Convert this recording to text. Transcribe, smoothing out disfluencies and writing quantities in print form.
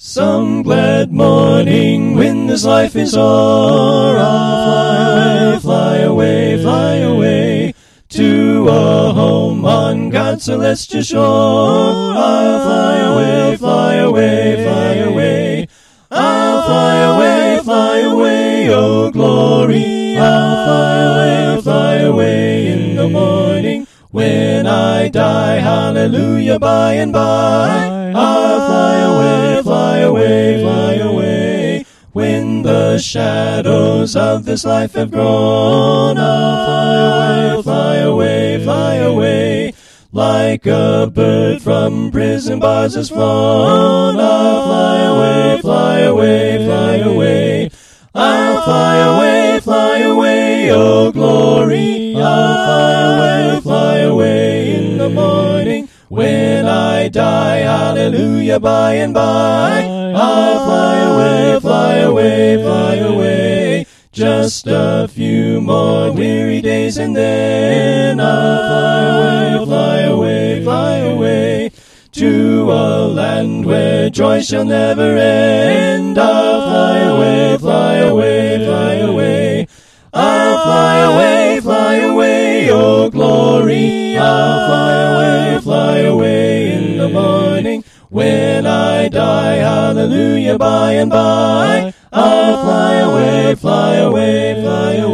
Some glad morning when this life is o'er, I'll fly away, fly away, to a home on God's celestial shore. I'll fly away, fly away, fly away. I'll fly away, oh glory. I'll fly away in the morning when I die. Hallelujah, by and by. I'll fly away, fly away, fly away. When the shadows of this life have grown, I'll fly away, fly away. Like a bird from prison bars has flown, I'll fly away, fly away, fly away. I'll fly away, oh glory. I'll fly away in the morning when I die. Hallelujah, by and by. I'll fly away, fly away, fly away. Just a few more weary days and then I'll fly away, fly away, to a land where joy shall never end. I'll fly away, fly away, fly away. I'll fly away, oh glory. I'll fly away in the morning when I die. Hallelujah, by and by. I'll fly away, fly away, fly away.